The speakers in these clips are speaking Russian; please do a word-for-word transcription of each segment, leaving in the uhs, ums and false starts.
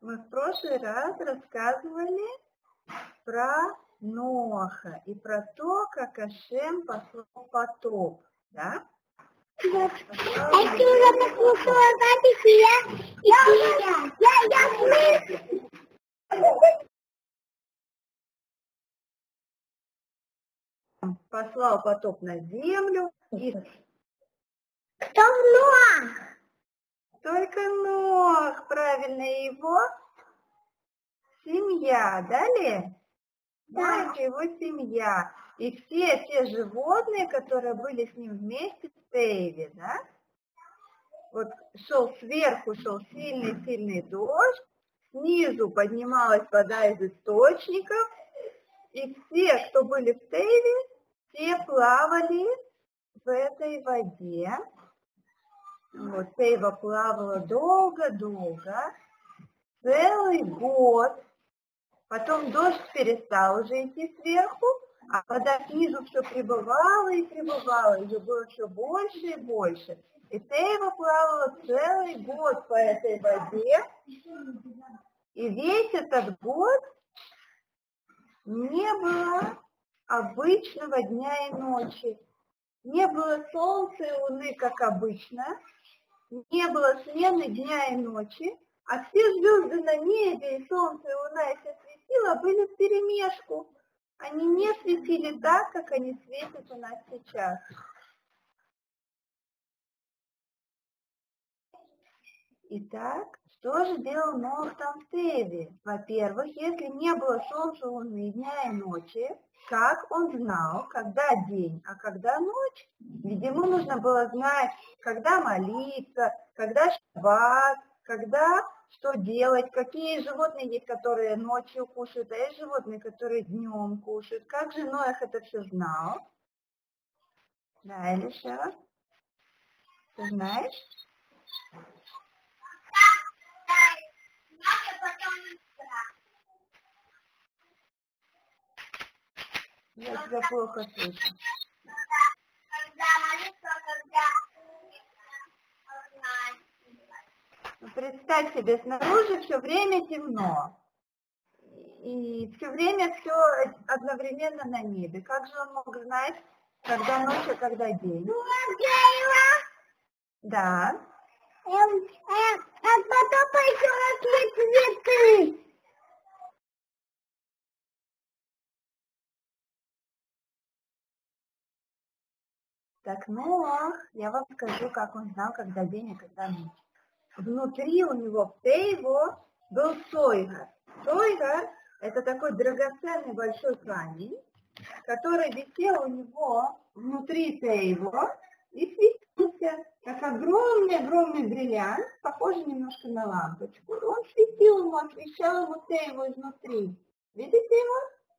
Мы в прошлый раз рассказывали про Ноха и про то, как Ашем послал потоп, да? Я уже послушала записи, я, я, я, я послал потоп на землю. И... Кто Нох? Только Нох, правильно, его семья, далее? Да. Это его семья. И все те животные, которые были с ним вместе в Тейве, да? Вот шел сверху, шел сильный-сильный дождь, снизу поднималась вода из источников, и все, кто были в Тейве, все плавали в этой воде. Вот Тейва плавала долго-долго, целый год. Потом дождь перестал уже идти сверху, а вода снизу все прибывала и прибывала, ее было все больше и больше. И Тейва плавала целый год по этой воде, и весь этот год не было обычного дня и ночи. Не было солнца и луны, как обычно, не было смены дня и ночи, а все звезды на небе, и солнце, и луна, и все светила были вперемешку. Они не светили так, как они светят у нас сейчас. Итак, что же делал Нох там в Теве? Во-первых, если не было солнца, луны, дня и ночи, как он знал, когда день, а когда ночь? Ведь ему нужно было знать, когда молиться, когда шаббат, когда что делать, какие животные есть, которые ночью кушают, а есть животные, которые днем кушают. Как же Ноах это все знал? Да, Илиша? Ты знаешь? Я тебя плохо слышу. Когда молитва, когда... Представь себе, снаружи все время темно. И все время все одновременно на небе. Как же он мог знать, когда ночь, а когда день? Да. А потом пойдем цветы. Так, ну, я вам скажу, как он знал, когда день, а когда ночь. Внутри у него в Тейво был сойгар. Сойгар – это такой драгоценный большой камень, который висел у него внутри Тейво и светился, как огромный-огромный бриллиант, похожий немножко на лампочку. Он светил ему, освещал ему Тейво изнутри. Видите его?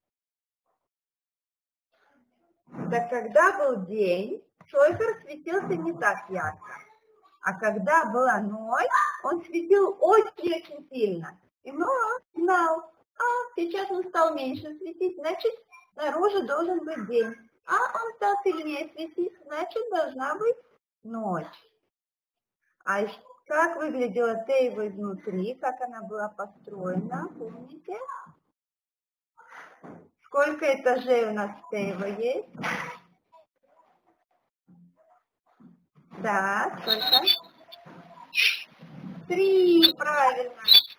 Так когда был день, сойгар светился не так ярко. А когда была ночь, он светил очень-очень сильно. И Ноах знал, а сейчас он стал меньше светить, значит, снаружи должен быть день. А он стал сильнее светить, значит, должна быть ночь. А как выглядела Тейва изнутри, как она была построена, помните? Сколько этажей у нас Тейва есть? Да, сколько? Три, правильно.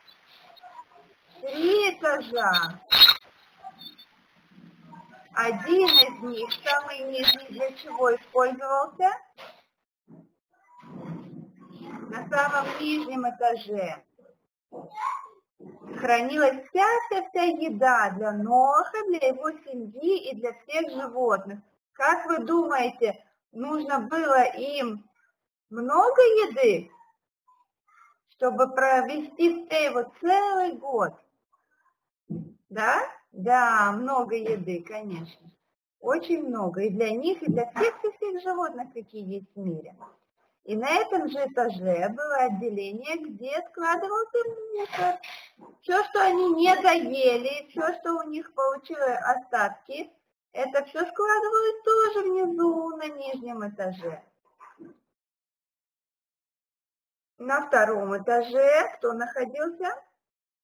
Три этажа. Один из них, самый нижний, для чего использовался? На самом нижнем этаже хранилась вся-вся-вся еда для Ноаха, для его семьи и для всех животных. Как вы думаете, нужно было им много еды, чтобы провести в Тейву целый год? Да? Да, много еды, конечно. Очень много. И для них, и для всех-всех животных, какие есть в мире. И на этом же этаже было отделение, где складывался мусор. Все, что они не доели, все, что у них получилось остатки, это все складывалось тоже внизу, на нижнем этаже. На втором этаже кто находился?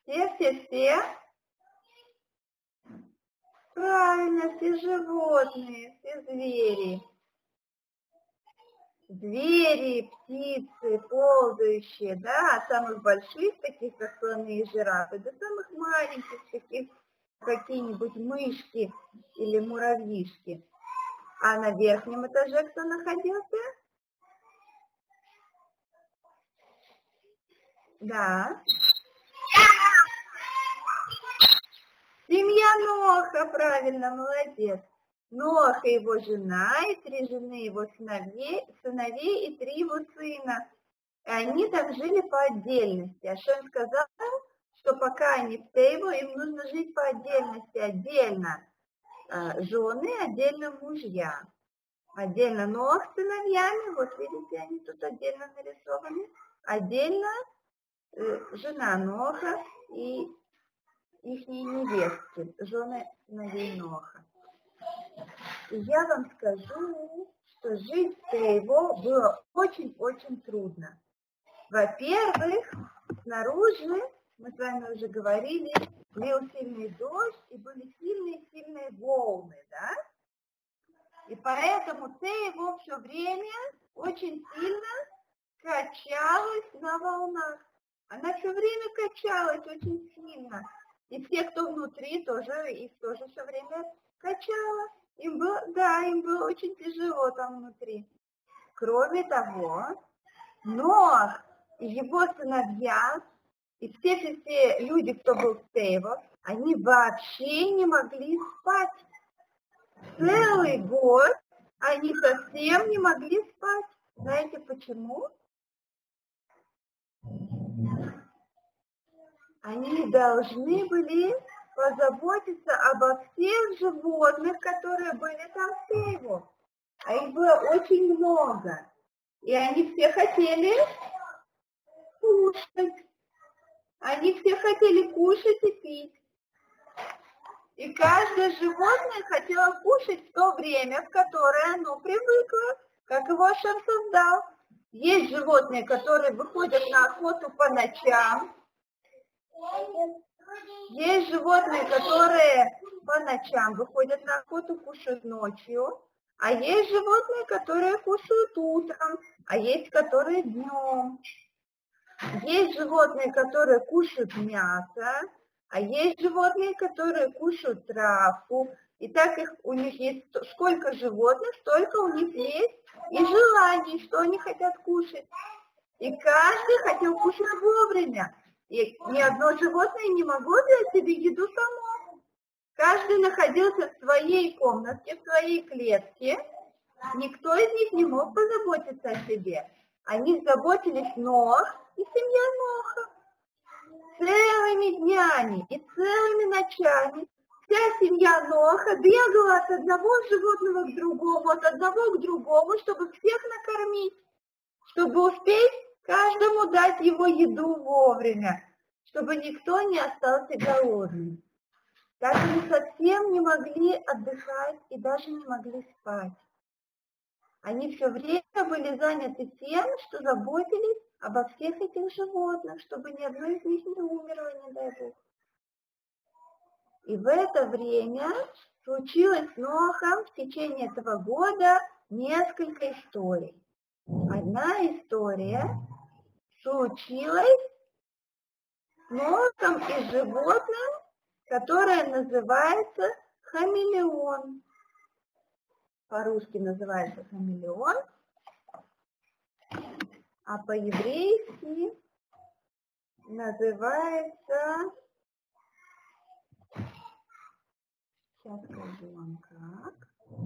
Все-все-все. Правильно, все животные, все звери. Звери, птицы, ползающие, да, от самых больших, таких как слоны и жирафы, до самых маленьких, таких какие-нибудь мышки или муравьишки. А на верхнем этаже кто находился? Да. Семья Ноха, правильно, молодец. Ноах и его жена, и три жены его сыновей, сыновей и три его сына. И они там жили по отдельности. Ашем сказал, что пока они в Тейву, им нужно жить по отдельности, отдельно э, жены, отдельно мужья. Отдельно Ноах с сыновьями, вот видите, они тут отдельно нарисованы. Отдельно э, жена Ноаха и их невестки, жены сыновей Ноаха. И я вам скажу, что жить в Тейву было очень-очень трудно. Во-первых, снаружи, мы с вами уже говорили, лил сильный дождь и были сильные-сильные волны, да? И поэтому Тейву все время очень сильно качалась на волнах. Она все время качалась очень сильно. И все, кто внутри, тоже их тоже все время качало. Им было, да, им было очень тяжело там внутри. Кроме того, Ноах и его сыновья, и все-все люди, кто был в Тейву, они вообще не могли спать. Целый год они совсем не могли спать. Знаете почему? Они должны были позаботиться обо всех животных, которые были там в Тейву. А их было очень много. И они все хотели кушать. Они все хотели кушать и пить. И каждое животное хотело кушать в то время, в которое оно привыкло, как его Ашем создал. Есть животные, которые выходят на охоту по ночам. Есть животные, которые по ночам выходят на охоту, кушают ночью. А есть животные, которые кушают утром, а есть которые днем. Есть животные, которые кушают мясо, а есть животные, которые кушают травку. И так их, у них есть сколько животных, столько у них есть и желаний, что они хотят кушать. И каждый хотел кушать вовремя. И ни одно животное не могло взять себе еду само. Каждый находился в своей комнатке, в своей клетке. Никто из них не мог позаботиться о себе. О них заботились Ноах и семья Ноаха. Целыми днями и целыми ночами вся семья Ноаха бегала от одного животного к другому, от одного к другому, чтобы всех накормить, чтобы успеть каждому дать его еду вовремя, чтобы никто не остался голодным. Так они совсем не могли отдыхать и даже не могли спать. Они все время были заняты тем, что заботились обо всех этих животных, чтобы ни одно из них не умерло, не дай Бог. И в это время случилось с Ноахом в течение этого года несколько историй. Одна история случилась с Ноахом и животным, которое называется хамелеон. По-русски называется хамелеон, а по-еврейски называется, сейчас скажу вам как,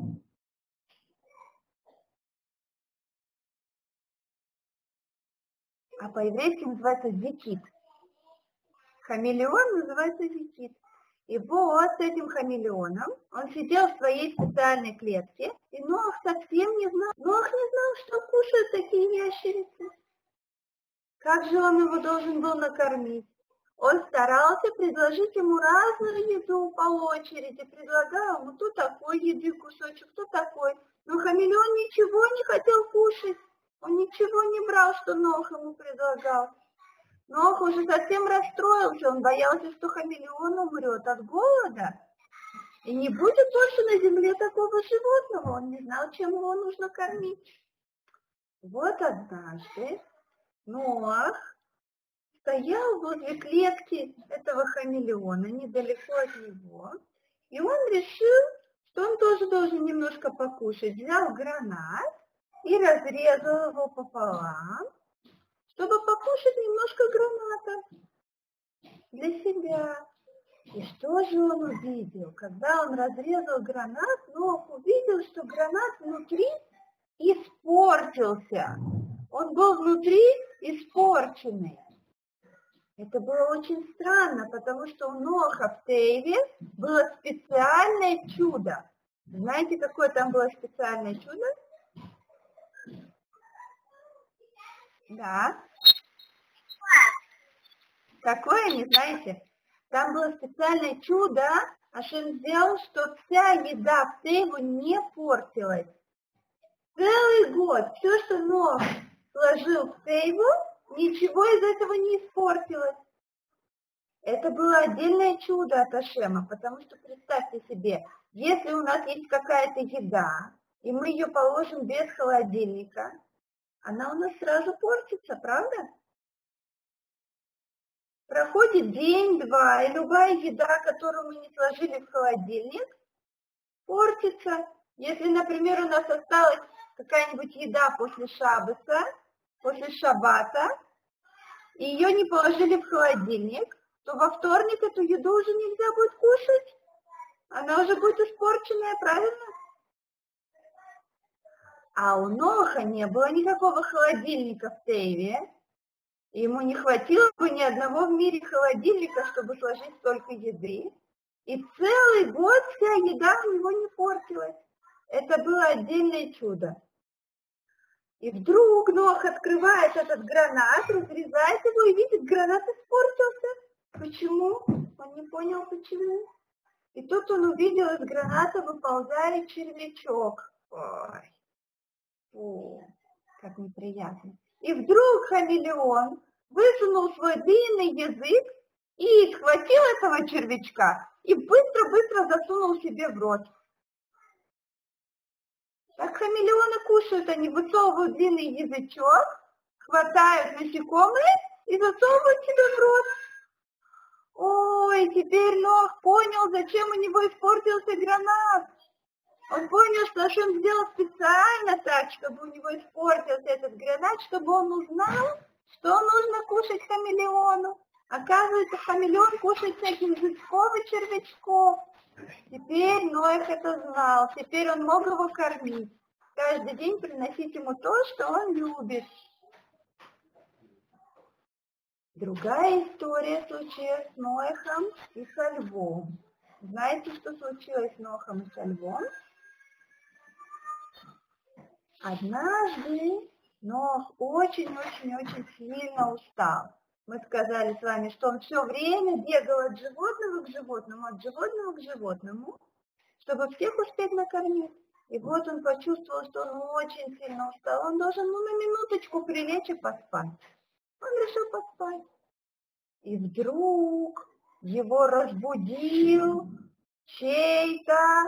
а по-еврейски называется зикит. Хамелеон называется зикит. И вот с этим хамелеоном он сидел в своей специальной клетке, и Ноах совсем не знал, Ноах не знал, что кушают такие ящерицы. Как же он его должен был накормить? Он старался предложить ему разную еду по очереди, предлагал ему то такой еды кусочек, то такой. Но хамелеон ничего не хотел кушать, он ничего не брал, что Ноах ему предлагал. Нох уже совсем расстроился, он боялся, что хамелеон умрет от голода. И не будет больше на земле такого животного, он не знал, чем его нужно кормить. Вот однажды Ноах стоял возле клетки этого хамелеона, недалеко от него, и он решил, что он тоже должен немножко покушать. Взял гранат и разрезал его пополам, чтобы покушать немножко граната для себя. И что же он увидел? Когда он разрезал гранат, Ноах увидел, что гранат внутри испортился. Он был внутри испорченный. Это было очень странно, потому что у Ноаха в Тейве было специальное чудо. Знаете, какое там было специальное чудо? Да. Какое, не знаете? Там было специальное чудо, Ашем сделал, что вся еда в Тейву не портилась. Целый год все, что Ноах сложил в Тейву, ничего из этого не испортилось. Это было отдельное чудо от Ашема, потому что представьте себе, если у нас есть какая-то еда, и мы ее положим без холодильника, она у нас сразу портится, правда? Проходит день-два, и любая еда, которую мы не сложили в холодильник, портится. Если, например, у нас осталась какая-нибудь еда после шаббата, после шаббата, и ее не положили в холодильник, то во вторник эту еду уже нельзя будет кушать. Она уже будет испорченная, правильно? А у Ноаха не было никакого холодильника в Тейве. Ему не хватило бы ни одного в мире холодильника, чтобы сложить столько еды. И целый год вся еда у него не портилась. Это было отдельное чудо. И вдруг Ноах открывает этот гранат, разрезает его и видит, гранат испортился. Почему? Он не понял, почему. И тут он увидел, из граната выползает червячок. Ой, фу, как неприятно. И вдруг хамелеон высунул свой длинный язык и схватил этого червячка и быстро-быстро засунул себе в рот. Так хамелеоны кушают, они высовывают длинный язычок, хватают насекомые и засовывают себе в рот. Ой, теперь Ноах понял, зачем у него испортился гранат. Он понял, что Ашем сделал специально так, чтобы у него испортился этот гранат, чтобы он узнал, что нужно кушать хамелеону. Оказывается, хамелеон кушает всяких жучков и червячков. Теперь Ноах это знал, теперь он мог его кормить. Каждый день приносить ему то, что он любит. Другая история случилась с Ноахом и со львом. Знаете, что случилось с Ноахом и со львом? Однажды Ноах очень-очень-очень сильно устал. Мы сказали с вами, что он все время бегал от животного к животному, от животного к животному, чтобы всех успеть накормить. И вот он почувствовал, что он очень сильно устал. Он должен ну, на минуточку прилечь и поспать. Он решил поспать. И вдруг его разбудил чей-то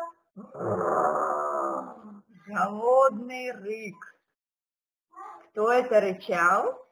голодный рык. Кто это рычал?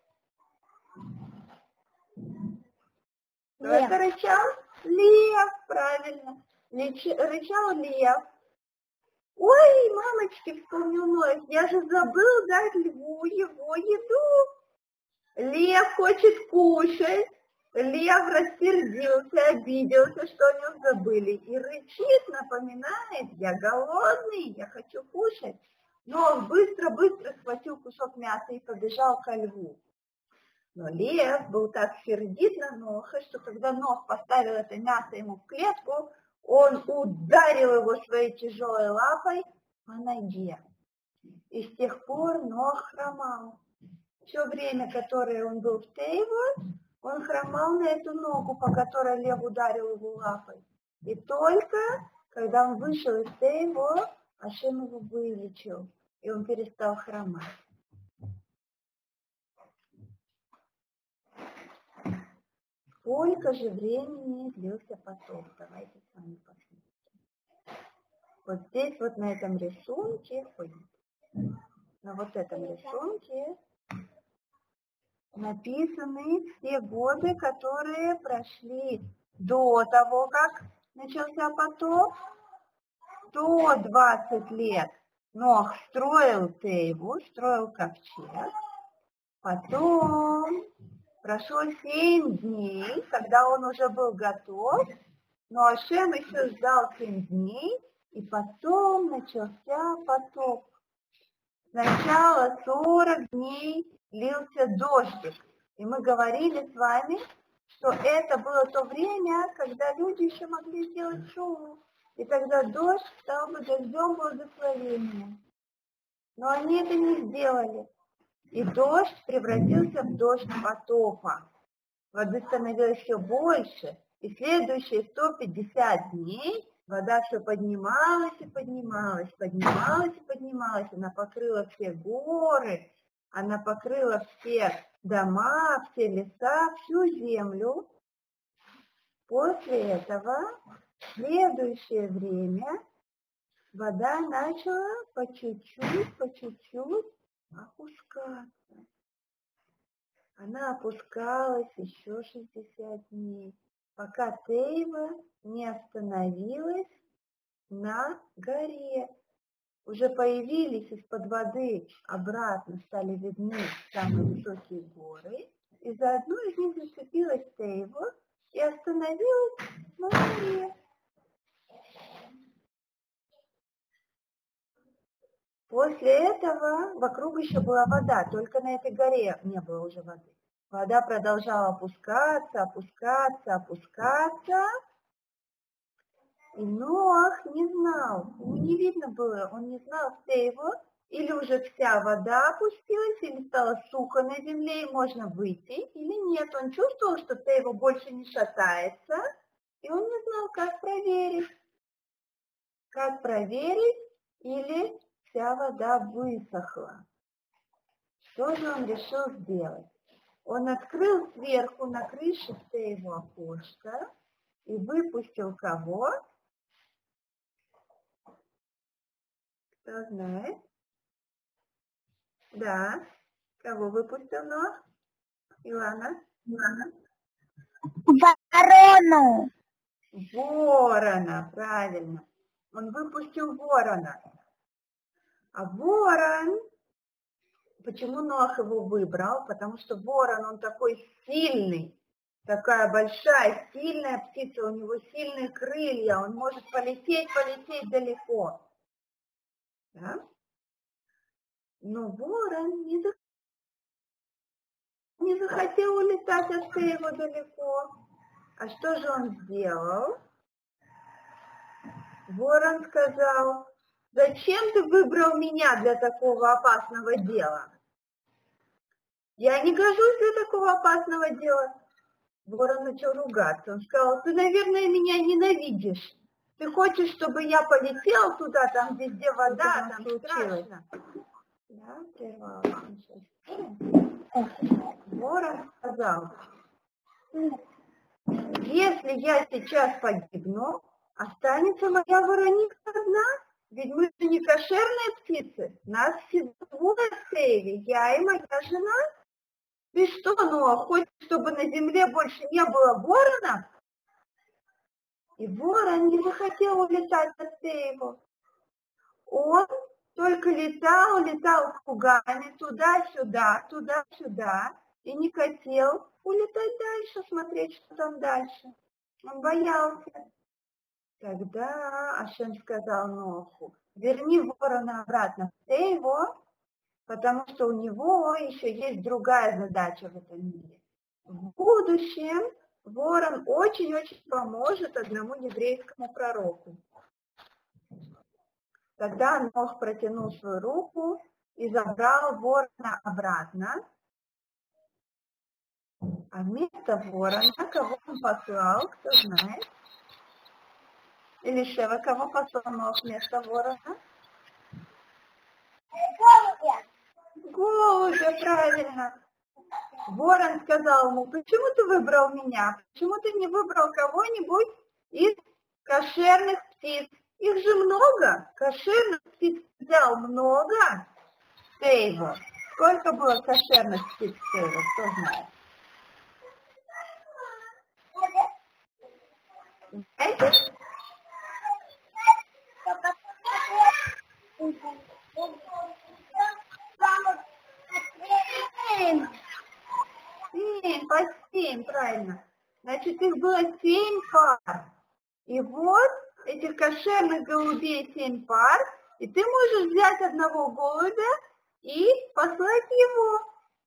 Кто Лев. это рычал? Лев, правильно. Леч... Рычал лев. Ой, мамочки, вспомнил Ноах, я же забыл дать льву его еду. Лев хочет кушать. Лев рассердился, обиделся, что о нем забыли. И рычит, напоминает, я голодный, я хочу кушать. Но быстро-быстро схватил кусок мяса и побежал ко льву. Но лев был так сердит на Ноаха, что когда Ноах поставил это мясо ему в клетку, он ударил его своей тяжелой лапой по ноге. И с тех пор Ноах хромал. Все время, которое он был в Тейве, он хромал на эту ногу, по которой лев ударил его лапой. И только когда он вышел из Тейве, Ашем его вылечил, и он перестал хромать. сколько же времени длился потоп? Давайте с вами посмотрим. Вот здесь вот на этом рисунке, ой, на вот этом рисунке написаны все годы, которые прошли до того, как начался потоп. сто двадцать лет Ноах строил Тейву, строил ковчег. Потом прошло семь дней, когда он уже был готов, но Ашем еще ждал семь дней, и потом начался потоп. Сначала сорок дней лился дождик, и мы говорили с вами, что это было то время, когда люди еще могли сделать шоу, и тогда дождь стал бы дождем благословения. Но они это не сделали. И дождь превратился в дождь потопа. Воды становилось все больше, и следующие сто пятьдесят дней вода все поднималась и поднималась, поднималась и поднималась. Она покрыла все горы, она покрыла все дома, все леса, всю землю. После этого, в следующее время, вода начала по чуть-чуть, по чуть-чуть опускаться. Она опускалась еще шестьдесят дней, пока Тейва не остановилась на горе. Уже появились из-под воды, обратно стали видны самые высокие горы, и за одну из них зацепилась Тейва и остановилась на горе. После этого вокруг еще была вода, только на этой горе не было уже воды. Вода продолжала опускаться, опускаться, опускаться. И Ноах не знал, ему не видно было, он не знал, где его, или уже вся вода опустилась, или стало сухо на земле, и можно выйти, или нет. Он чувствовал, что Тейва больше не шатается, и он не знал, как проверить. Как проверить, или вся вода высохла. Что же он решил сделать? Он открыл сверху на крыше Тейву окошко и выпустил кого? Кто знает? Да. Кого выпустил Ноах? Илана? Илана? Ворону. Ворона, правильно. Он выпустил ворона. А ворон, почему Ноах его выбрал? Потому что ворон, он такой сильный, такая большая, сильная птица, у него сильные крылья, он может полететь, полететь далеко. Да? Но ворон не, за... не захотел улетать от его далеко. А что же он сделал? Ворон сказал: зачем ты выбрал меня для такого опасного дела? Я не гожусь для такого опасного дела. Ворон начал ругаться. Он сказал: ты, наверное, меня ненавидишь. Ты хочешь, чтобы я полетел туда, там везде вода, там страшно. Да, прервалась. Ворон сказал: если я сейчас погибну, останется моя вороника одна. Ведь мы же не кошерные птицы. Нас всего двое в Тейве, я и моя жена. Ты что, Ноах, хочешь, чтобы на земле больше не было воронов? И ворон не захотел улетать от Тейву. Он только летал, летал кругами туда-сюда, туда-сюда, и не хотел улетать дальше, смотреть, что там дальше. Он боялся. Тогда Ашем сказал Ноаху: верни ворона обратно в Тейву, потому что у него еще есть другая задача в этом мире. В будущем ворон очень-очень поможет одному еврейскому пророку. Тогда Ноах протянул свою руку и забрал ворона обратно. А вместо ворона кого он послал, кто знает? Элишева, кого послал Ноах вместо ворона? Голубя, правильно. Ворон сказал ему: почему ты выбрал меня? Почему ты не выбрал кого-нибудь из кошерных птиц? Их же много. Кошерных птиц взял много. Тейву. Сколько было кошерных птиц в Тейву? Кто знает? Знаете? Семь, по семь, правильно. Значит, их было семь пар. И вот этих кошерных голубей семь пар. И ты можешь взять одного голубя и послать его.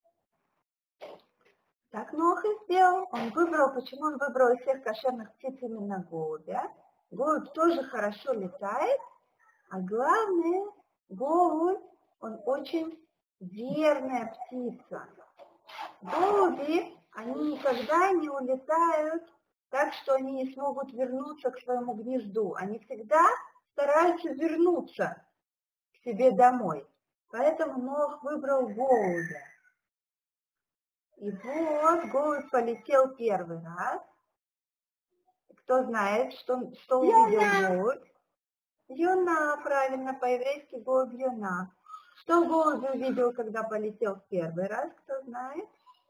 Так Нох и сделал. Он выбрал, почему он выбрал из всех кошерных птиц именно голубя. Голубь тоже хорошо летает. А главное, голубь, он очень верная птица. Голуби, они никогда не улетают так, что они не смогут вернуться к своему гнезду. Они всегда стараются вернуться к себе домой. Поэтому Нох выбрал голубя. И вот голубь полетел первый раз. Кто знает, что, что увидел голубь? Йона, правильно, по-еврейски голубь Йона. Что голубь увидел, когда полетел в первый раз? Кто знает?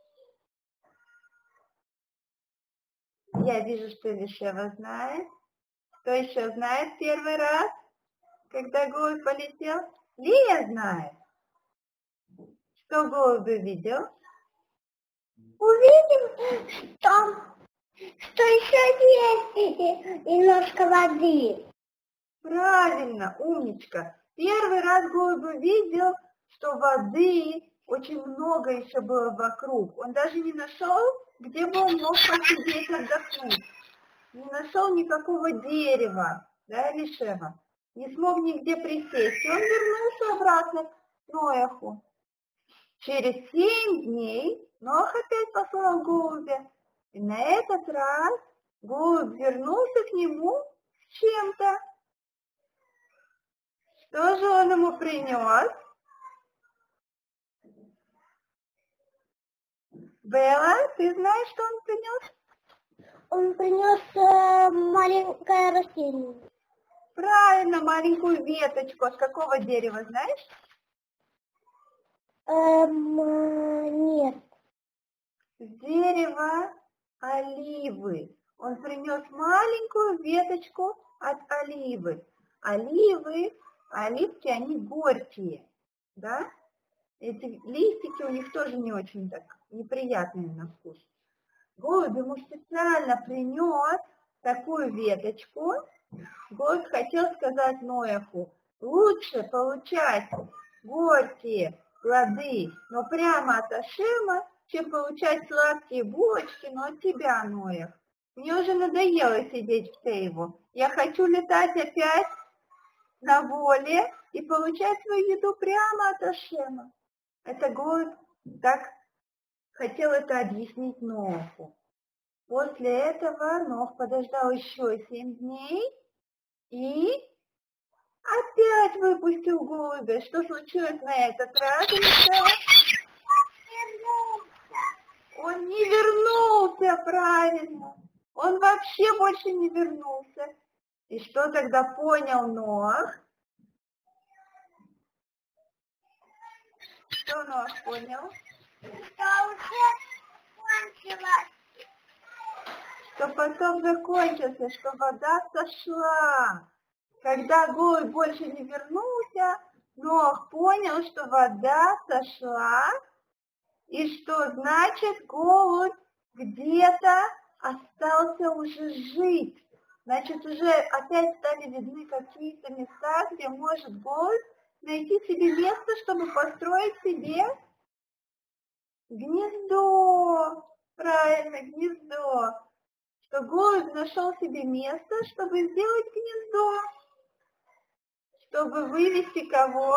Я вижу, что Вишева знает. Кто еще знает первый раз, когда голубь полетел? Лия знает. Что голубь увидел? Увидел, что, что еще есть немножко воды. Правильно, умничка. Первый раз голубь увидел, что воды очень много еще было вокруг. Он даже не нашел, где бы он мог посидеть, отдохнуть. Не нашел никакого дерева, да, Лишева? Не смог нигде присесть. И он вернулся обратно к Ноаху. Через семь дней Ноах опять послал голубя. И на этот раз голубь вернулся к нему с чем-то. Что же он ему принес? Белла, ты знаешь, что он принес? Он принес э, маленькое растение. Правильно, маленькую веточку. С какого дерева, знаешь? Эм, нет. С дерева оливы. Он принес маленькую веточку от оливы. Оливы, оливки, они горькие, да? Эти листики у них тоже не очень так неприятные на вкус. Голубь ему специально принес такую веточку. Голубь хотел сказать Ноаху: лучше получать горькие плоды, но прямо от Ашема, чем получать сладкие булочки, но от тебя, Ноах. Мне уже надоело сидеть в Тейву. Я хочу летать опять на воле и получать свою еду прямо от Ашема. Это голубь так хотел это объяснить Ноаху. После этого Нох подождал еще семь дней и опять выпустил голубя. Что случилось на этот раз? Он не вернулся, правильно. Он вообще больше не вернулся. И что тогда понял Ноах? Что Ноах понял? Что уже кончилось. Что потом закончился, что вода сошла. Когда голубь больше не вернулся, Ноах понял, что вода сошла, и что значит голубь где-то остался уже жить. Значит, уже опять стали видны какие-то места, где может голубь найти себе место, чтобы построить себе гнездо. Правильно, гнездо. Что голубь нашел себе место, чтобы сделать гнездо. Чтобы вывести кого?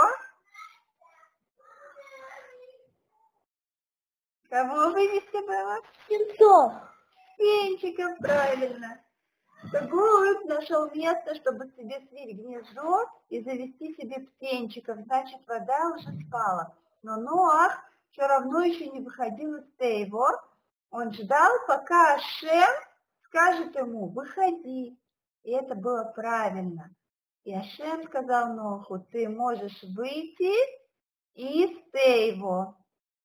Кого вывести было? Птенцов. Птенчиков, правильно. Что голубь нашел место, чтобы себе свить гнездо и завести себе птенчиков. Значит, вода уже спала. Но Ноах все равно еще не выходил из Тейво. Он ждал, пока Ашем скажет ему: выходи. И это было правильно. И Ашем сказал Ноху: ты можешь выйти из Тейво.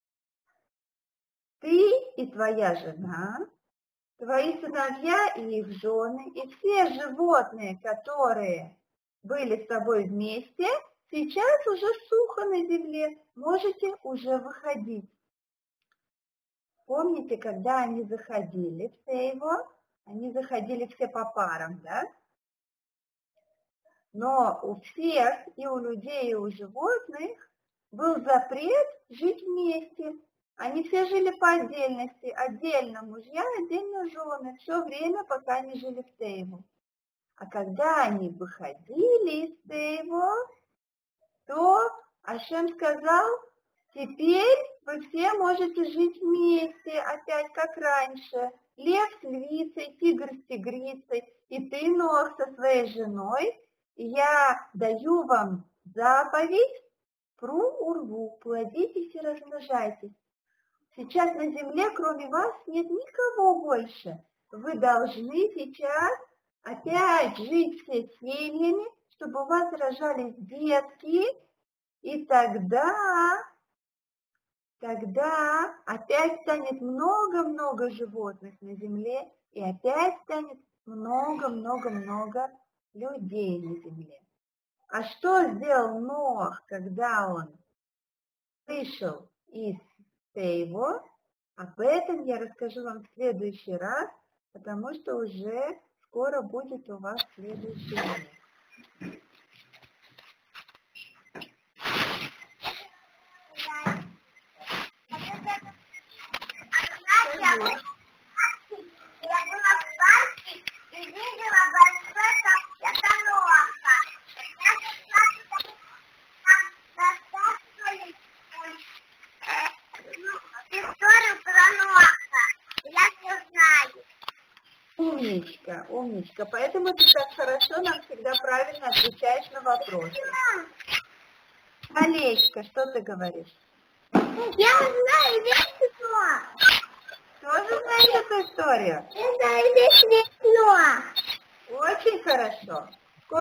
Ты и твоя жена, твои сыновья и их жены, и все животные, которые были с тобой вместе, сейчас уже сухо на земле, можете уже выходить. Помните, когда они заходили в Тейво, они заходили все по парам, да? Но у всех, и у людей, и у животных, был запрет жить вместе. Они все жили по отдельности, отдельно мужья, отдельно жены, все время, пока они жили в Тейву. А когда они выходили из Тейво, то Ашем сказал: теперь вы все можете жить вместе, опять как раньше. Лев с львицей, тигр с тигрицей, и ты, Нох, со своей женой. И я даю вам заповедь: пру урву, плодитесь и размножайтесь. Сейчас на земле, кроме вас, нет никого больше. Вы должны сейчас опять жить все семьями, чтобы у вас рожались детки, и тогда, тогда опять станет много-много животных на земле, и опять станет много-много-много людей на земле. А что сделал Нох, когда он вышел из Тейво? Об этом я расскажу вам в следующий раз, потому что уже скоро будет у вас следующий урок. Я была в парке и видела большой котоноха. Я рассказывали историю про Ноха. Я все знаю. Умничка, умничка. Поэтому ты так хорошо нам всегда правильно отвечаешь на вопросы. Олечка, что ты говоришь? Я знаю весь Ноах. Тоже знаешь эту историю? Я знаю весь Ноах. Очень хорошо.